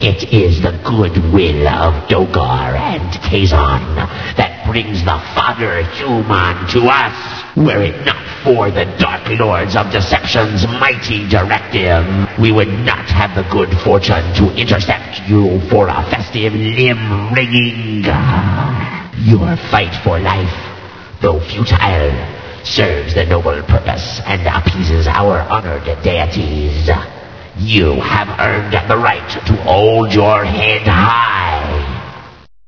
It is the goodwill of Dokar and Kazon that brings the Father Human to us. Were it not for the Dark Lords of Deception's mighty directive, we would not have the good fortune to intercept you for a festive limb ringing. Your fight for life, though futile, serves the noble purpose and appeases our honored deities. You have earned the right to hold your head high.